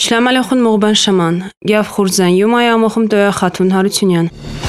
Շլամ ալեխուն մողբան շաման, գյավ խուրզան յումայ ամոխում տոյա խաթուն հարությունյան։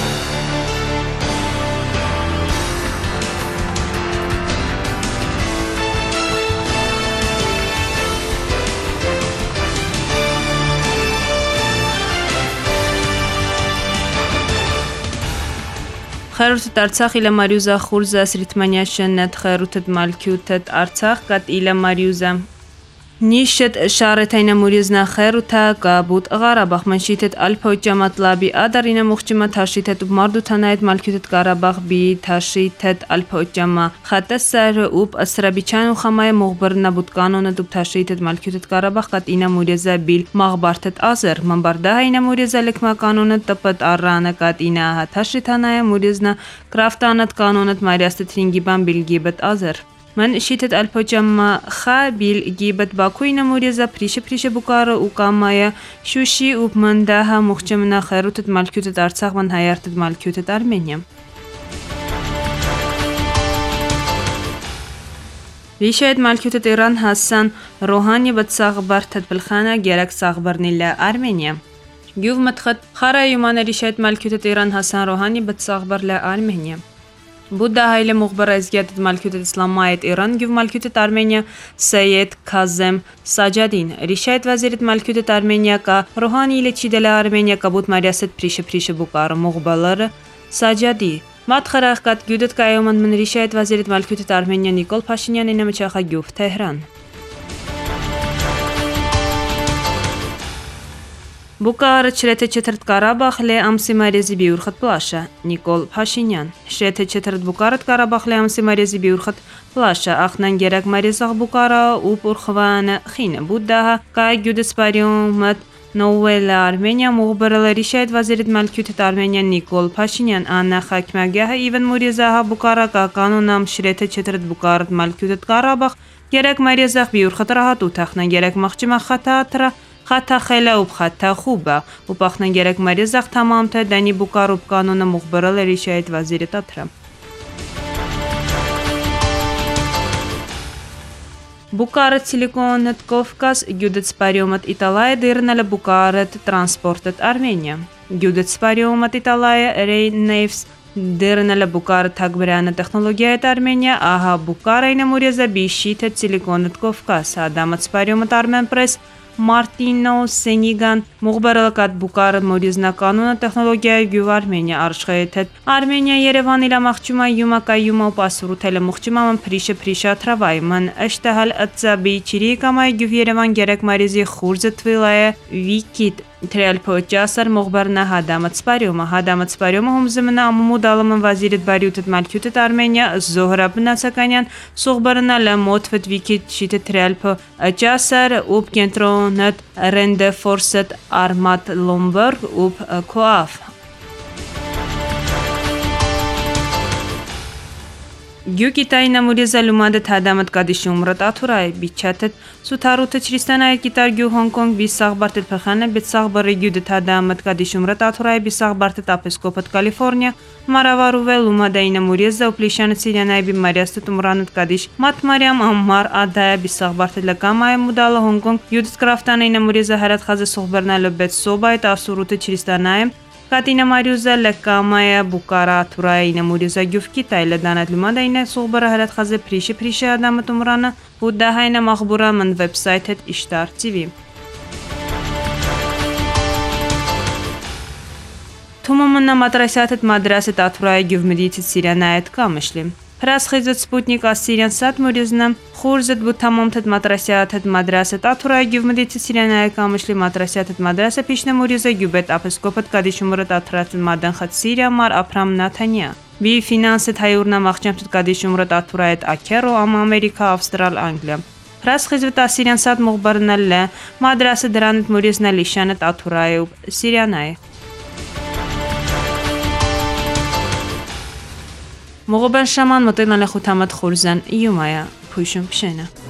خيروتت أرتاخ إلى ماريوزا خورزا سريتمانيا شنت خيروتت مالكيوتت أرتاخ قد إلى ماريوزا نيشت شارتين موريزنا خيروتا قابوت غارباخ منشيتت ألبو جامات لابي أدارينا مخجمة تاشيتت بماردو تنايت مالكيوتت غارباخ بي تاشيتت ألبو جاما خاتا سر أوب أسرابيچان وخماي مغبر نبود قانون دوب تاشيتت مالكيوتت غارباخ قد إنا موريزا بيل مغبارتت آزر من بردها إنا موريزا لكما قانونت تبت أرانا قد إنا تاشيتانايا موريزنا كرافتانت قانونت مارياستت رينجيبان بيلجيبت آزر من شيتت البوجاما خابيل جيبت باكوينا موريزا بريشة بوكارا وقامايا شوشي وبمن داها مخجمنا خيروتت مالكيوتت أرتاخ من هايارتت مالكيوتت أرمينيا ريشايد مالكيوتت إيران حسن روحاني بتساغ برتت بالخانة جيرك ساغ برنيلا أرمينيا جوف مدخد خارا يومانا ريشايد مالكيوتت إيران حسن روحاني بتساغ برلا أرمينيا بودا هايل مخبر ازگیت مالکیت اسلامایت ایران گیو مالکیت ارمنیا سید کاظم ساجادین ریشایت وزیرت مالکیت ارمنیا کا روحانی لچیدل ارمنیا کبوت ماریاست پریش بوکار مغبالر ساجادی مات خراخت گودت کایومن من ریشایت وزیرت مالکیت ارمنیا نیکول پاشینیان اینمچاخا گیوف تهران بوكار شريت چترت قراباخ لأمسي ماريزي بيورخت بلاشا نيكول باشينيان شريت چترت بوكارت قراباخ لأمسي ماريزي بيورخت بلاشا أخنان جرك ماريزاخ بوكارا وبورخوان خين بوداها كاي جودس باريومت نوويلا أرمينيا مغبرلا ريشايد وزيرت مالكيوتت أرمينيا نيكول باشينيان أنا خاكماجاها إيفن موريزاها بوكارا كقانونام شريت چترت بوكارت مالكيوتت قراباخ جرك ماريزاخ بيورخت راحت وتخنان جرك مخجمة خطاترا خطا خیلی و خطا خوبه و پخنن گرک مریض تمام تا دنی بوکار قانون مخبرال ریشایت وزیر تاترم. بوكارت سيليكونت كوفكاس جودت سباريومت إيطاليا ديرنا لبوكارت ترانسبورتت أرمينيا جودت سباريومت إيطاليا رين نيفس ديرنا لبوكارت تكبريان تكنولوجيا أرمينيا آها بوكارين موريزا بيشيتت سيليكونت كوفكاس هدامت سباريومت أرمين بريس مارتينو سينيغان مغبرلقات بوكار موريزنا قانون تكنولوجيا جوف أرمينيا أرشخيتت أرمينيا يريفان إلى مخجمة يوما كيوما وباسرو تل مخجمة من بريشة ترافاي من اشتهل أتزابي چريكا ماي جوف يريفان جرك مريزي خورزت ولاية ويكيد تريال بوجاسر مغبرنا هدامت سباريوما هم زمنا أممو دالمن وزيرت باريوتت مالكيوتت أرمينيا زهرة بناسكانيان سوغبرنا لموت فت ويكيد شيت تريال بوجاسر وب كنترونت رند فورست أرمات لومبرغ وب كواف Գյուկիտային ամուրիզալումադը թադամտ կադիշումրտ աթուրայ բիչատտ սութարութը չրիստանայ կիտար գյու հոնկոնգ բիսաղ բարտտ փխանը բեցաղ բռի գյուդը թադամտ կադիշումրտ աթուրայ բիսաղ բարտտ ապեսկոպտ կալիֆորնիա մարավարուվել ումադային ամուրիզա ուպլիշանը սիրյանայ բի մարիաստը տումրանտ կադիշ մատ մարիամ ամմար ադայ բիսաղ բարտտ լկամայ մուդալը հոնկոնգ գյուդս կրաֆտանային ամուրիզա հարատ խազը սողբերնալը բեց սոբայ տասուրութը չրիստանայ Կատինա մարյուզա լկամայա բուկարա թուրայինը մուրիզա գյուվքի տայլը դանատ լումադայինը սողբարը հրատ խազը պրիշը ադամը տումրանը բուդդահայնը մաղբուրա ման վեբսայթ հետ իշտար TV Թումումնա մատրասյաթ հետ մադրասետ աթուրայը գյուվմդիցիտ սիրանայետ կամշլի Прасхизет спутник Ассириян сад муризна хурзет бутамомтет матрасятет мадрасет атурай гювмедити сиряная камышли матрасятет мадраса пишне муриза гюбет апескопет кадишумрат атратен мадан хат Сирия мар апрам натания би финансет хайурна махчамтет кадишумрат атурайет акеро ам Америка Австрал Англия Прасхизет Ассириян сад мухбарналла мадраса дранет муризна лишанет атурай сиряная مغبن شمان مطلنا لخوتامت خورزن يومايا پوشم پشنه